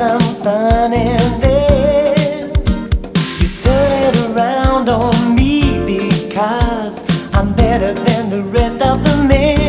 some fun in there. You turn it around on me because I'm better than the rest of the men.